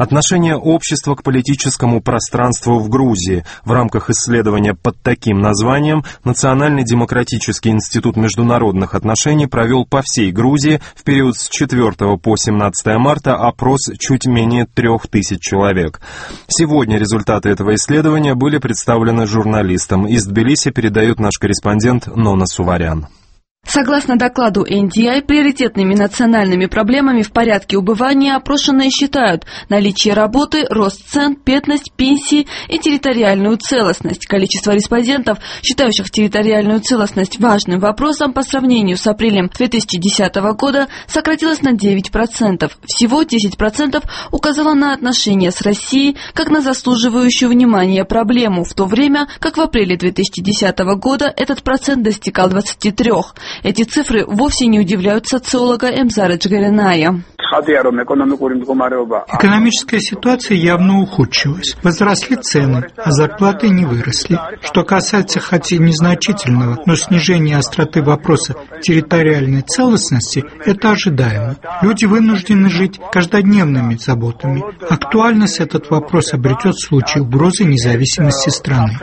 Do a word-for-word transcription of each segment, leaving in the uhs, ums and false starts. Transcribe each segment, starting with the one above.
Отношение общества к политическому пространству в Грузии. В рамках исследования под таким названием Национальный демократический институт международных отношений провел по всей Грузии в период с четвёртого по семнадцатое марта опрос чуть менее трех тысяч человек. Сегодня результаты этого исследования были представлены журналистам. Из Тбилиси передает наш корреспондент Нона Суварян. Согласно докладу эн ди ай, приоритетными национальными проблемами в порядке убывания опрошенные считают наличие работы, рост цен, бедность, пенсии и территориальную целостность. Количество респондентов, считающих территориальную целостность важным вопросом по сравнению с апрелем две тысячи десятого года, сократилось на девять процентов. Всего десять процентов указало на отношения с Россией как на заслуживающую внимания проблему, в то время как в апреле две тысячи десятого года этот процент достигал двадцати трёх. Эти цифры вовсе не удивляют социолога Эмзара Джигариная. Экономическая ситуация явно ухудшилась. Возросли цены, а зарплаты не выросли. Что касается хоть и незначительного, но снижения остроты вопроса территориальной целостности, это ожидаемо. Люди вынуждены жить каждодневными заботами. Актуальность этот вопрос обретет в случае угрозы независимости страны.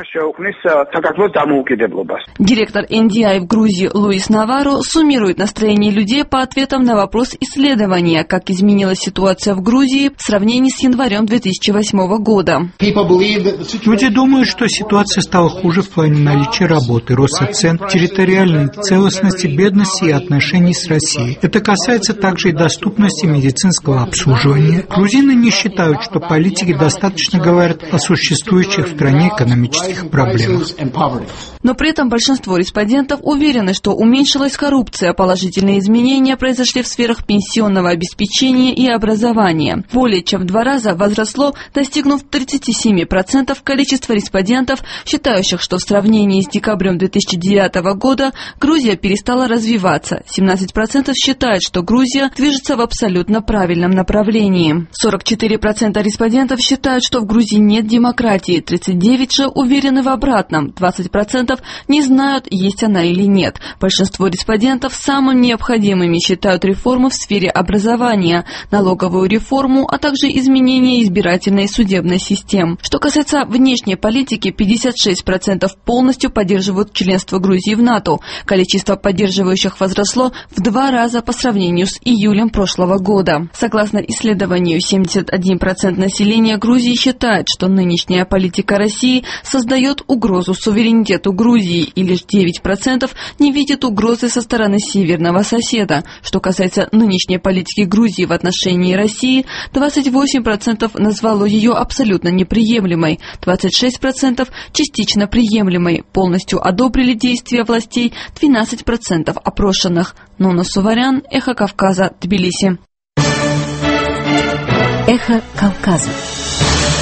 Директор эн ди ай в Грузии Луис Наваро суммирует настроение людей по ответам на вопрос исследования, как изменилась ситуация в Грузии в сравнении с январем две тысячи восьмого года. Люди думают, что ситуация стала хуже в плане наличия работы, роста цен, территориальной целостности, бедности и отношений с Россией. Это касается также и доступности медицинского обслуживания. Грузины не считают, что политики достаточно говорят о существующих в стране экономических проблемах. Но при этом большинство респондентов уверены, что уменьшилась коррупция, положительные изменения произошли в сферах пенсионного обеспечения и образования. Более чем в два раза возросло, достигнув тридцати семи процентов количество респондентов, считающих, что в сравнении с декабрем две тысячи девятого года Грузия перестала развиваться. семнадцать процентов считают, что Грузия движется в абсолютно правильном направлении. сорок четыре процента респондентов считают, что в Грузии нет демократии, тридцать девять процентов же уверены в обратном, двадцать процентов не знают, есть она или нет. Большинство респондентов самыми необходимыми считают реформы в сфере образования, налоговую реформу, а также изменения избирательной и судебной систем. Что касается внешней политики, пятьдесят шесть процентов полностью поддерживают членство Грузии в НАТО. Количество поддерживающих возросло в два раза по сравнению с июлем прошлого года. Согласно исследованию, семьдесят один процент населения Грузии считает, что нынешняя политика России создает угрозу суверенитету Грузии, и лишь девять процентов не видит угрозы со стороны северного соседа. Что касается нынешней политики Грузии в отношении России, двадцать восемь процентов назвало ее абсолютно неприемлемой, двадцать шесть процентов частично приемлемой, полностью одобрили действия властей двенадцать процентов опрошенных. Нона Суварян, Эхо Кавказа, Тбилиси. Эхо Кавказа.